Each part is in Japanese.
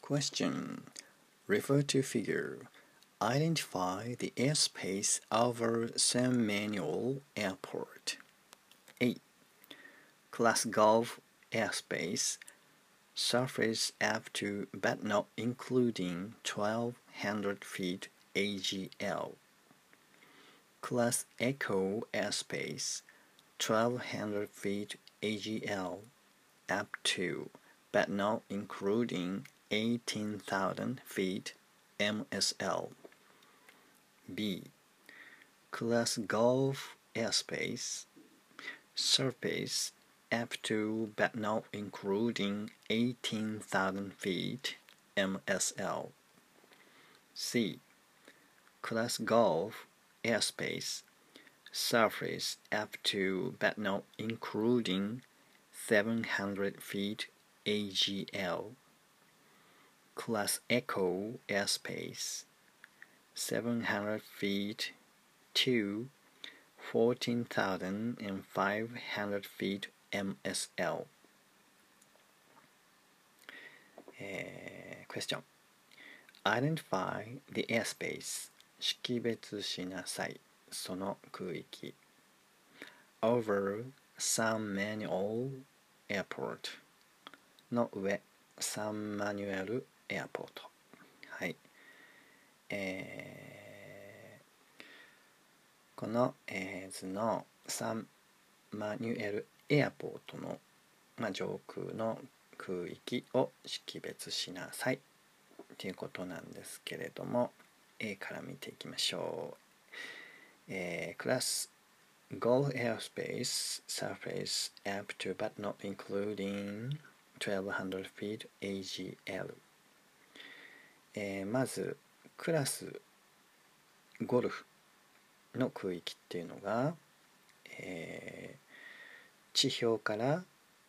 Question. Refer to figure. Identify the airspace over San Manuel Airport. A. Class Gulf airspace. Surface up to but not including 1200 feet AGL. Class Echo airspace. 1200 feet AGL up to but not including 18,000 feet MSL. B. Class Gulf airspace. Surface up to but not including 18,000 feet MSL. C. Class Gulf airspace. Surface up to but not including 700 feet AGL. Class Echo airspace. 700 feet to 14,500 feet MSL. Question. Identify the airspace. 識別しなさい。その空域。Over San Manuel Airport の上、サンマニュエルエアポート。はい。この図のサンマニュエルエアポートの、上空の空域を識別しなさいということなんですけれども、A から見ていきましょう。クラス Gulf airspace surface up to but not including 1200 feet AGL、まずクラスゴルフの空域っていうのが、地表から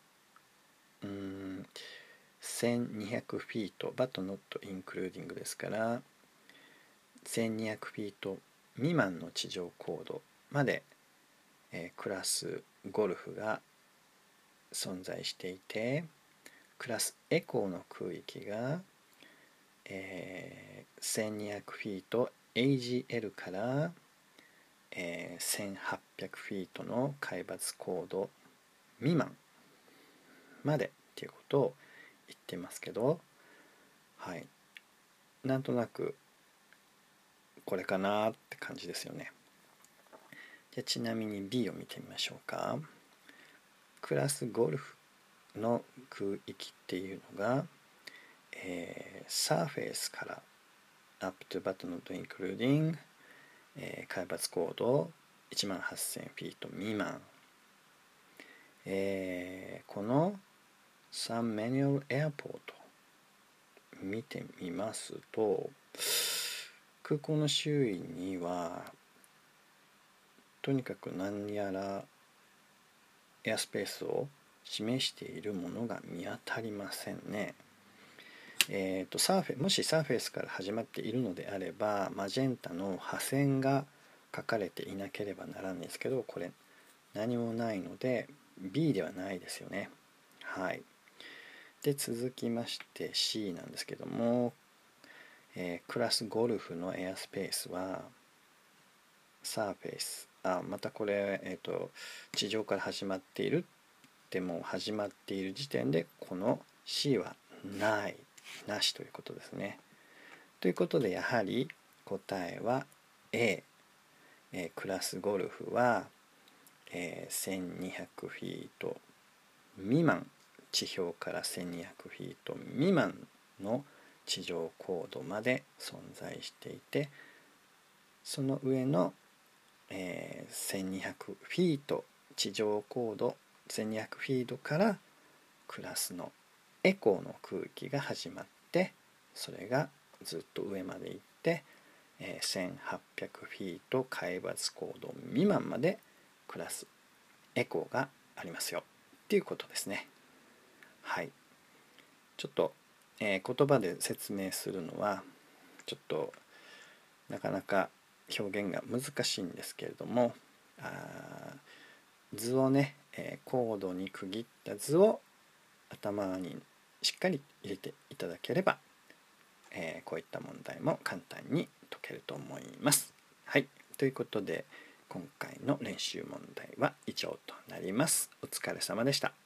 1200フィートbut not including ですから1200フィート未満の地上高度まで、クラスゴルフが存在していて、クラスエコーの空域が、1200フィート AGL から、1800フィートの海抜高度未満までっていうことを言ってますけど、はい、なんとなくこれかなって感じですよね。じゃあちなみに B を見てみましょうか。クラスゴルフの空域っていうのが、サーフェイスから up to but not including、海抜高度18,000フィート未満、このサンマニュエルエアポート見てみますと、空港の周囲にはとにかく何やらエアスペースを示しているものが見当たりませんね。もしサーフェイスから始まっているのであればマジェンタの破線が書かれていなければならないんですけど、これ何もないので B ではないですよね。はい。で続きまして C なんですけども、クラスゴルフのエアスペースはサーフェイス、またこれ、地上から始まっているでも始まっている時点でこの C はなしということですね。ということでやはり答えは A、クラスゴルフは、1200フィート未満、地表から1200フィート未満の地上高度まで存在していて、その上の、1200フィート地上高度1200フィートからクラスのエコーの空域が始まって、それがずっと上まで行って、1800フィート海抜高度未満までクラスエコーがありますよっていうことですね。はい。ちょっと、言葉で説明するのはちょっとなかなか表現が難しいんですけれども、図をね、コードに区切った図を頭にしっかり入れていただければこういった問題も簡単に解けると思います。はい、ということで今回の練習問題は以上となります。お疲れ様でした。